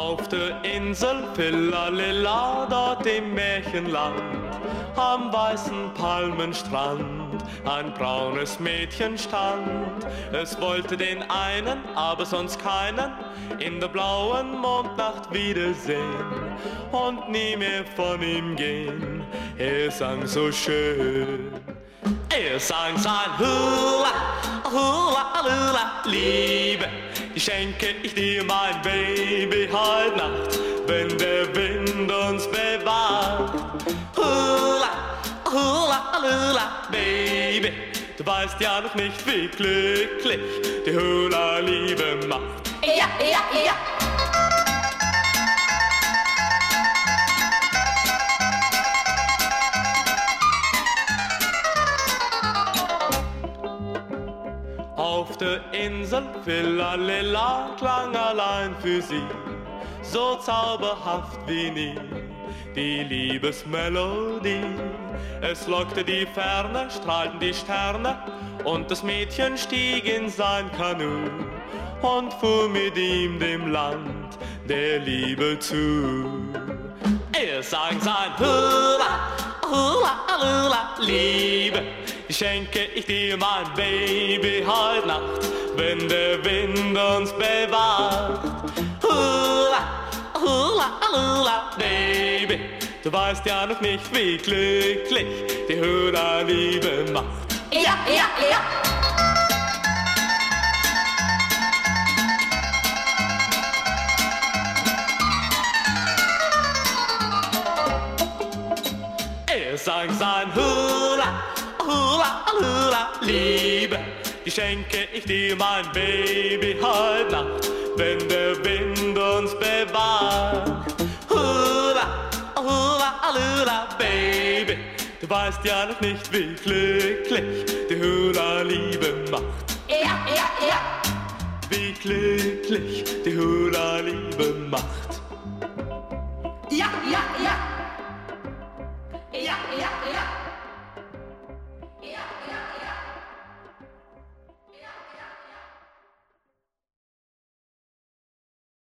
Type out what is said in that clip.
Auf der Insel Philalila, dort im Märchenland, am weißen Palmenstrand, ein braunes Mädchen stand. Es wollte den einen, aber sonst keinen, in der blauen Mondnacht wiedersehen und nie mehr von ihm gehen. Er sang so schön. Er sang sein Hula, Hula, Lula, Liebe, die schenke ich dir, mein Baby, heut Nacht, wenn der Wind uns bewahrt. Hula, Hula, Lula, Baby, du weißt ja noch nicht, wie glücklich die Hula-Liebe macht. Ja, ja, ja. Auf der Insel Philalila klang allein für sie so zauberhaft wie nie die Liebesmelodie. Es lockte die Ferne, strahlten die Sterne und das Mädchen stieg in sein Kanu und fuhr mit ihm dem Land der Liebe zu. Er sang sein Hula, Hula, Lula, Liebe, die schenke ich dir, mein Baby, heut Nacht, wenn der Wind uns bewahrt. Hula, Hula, Lula, Baby, du weißt ja noch nicht, wie glücklich die Hula-Liebe macht. Ja, ja, ja. Er sang sein Hula, Hula, Hula, Liebe, die schenke ich dir, mein Baby, heut Nacht, wenn der Wind uns bewahrt. Hula, Hula, Hula, Baby, du weißt ja noch nicht, wie glücklich die Hula-Liebe macht. Ja, ja, ja. Wie glücklich die Hula-Liebe macht. Ja, ja, ja.